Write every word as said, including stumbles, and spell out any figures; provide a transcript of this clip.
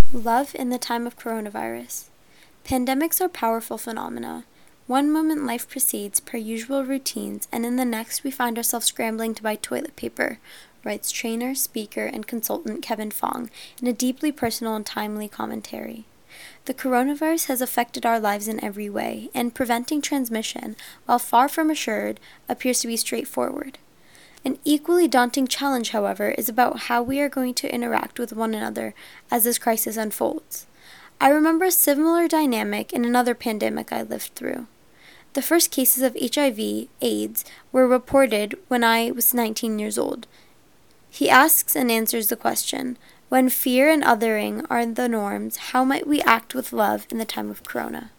Love in the time of coronavirus. Pandemics are powerful phenomena. One moment life proceeds per usual routines, and in the next we find ourselves scrambling to buy toilet paper, writes trainer, speaker, and consultant Kevin Fong in a deeply personal and timely commentary. The coronavirus has affected our lives in every way, and preventing transmission, while far from assured, appears to be straightforward. An equally daunting challenge, however, is about how we are going to interact with one another as this crisis unfolds. I remember a similar dynamic in another pandemic I lived through. The first cases of H I V AIDS were reported when I was nineteen years old. He asks and answers the question, when fear and othering are the norms, how might we act with love in the time of corona?